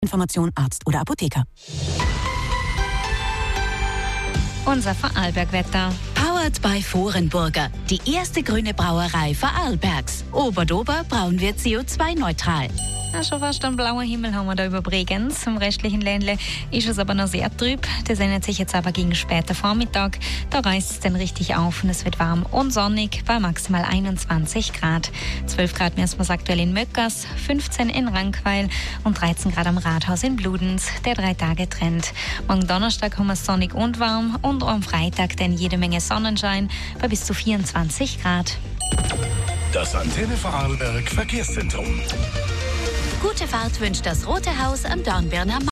Information Arzt oder Apotheker. Unser Vorarlberg-Wetter. Powered by Vorenburger, die erste grüne Brauerei Vorarlbergs. Oberdober brauen wir CO2-neutral. Ja, schon fast einen blauen Himmel haben wir da über Bregenz. Im restlichen Ländle ist es aber noch sehr trüb. Das ändert sich jetzt aber gegen später Vormittag. Da reißt es dann richtig auf und es wird warm und sonnig bei maximal 21 Grad. 12 Grad messen wir aktuell in Möckers, 15 in Rankweil und 13 Grad am Rathaus in Bludenz, der 3-Tage-Trend. Morgen Donnerstag haben wir es sonnig und warm und am Freitag dann jede Menge Sonnenschein bei bis zu 24 Grad. Das Antenne Vorarlberg Verkehrszentrum. Gute Fahrt wünscht das Rote Haus am Dornbirner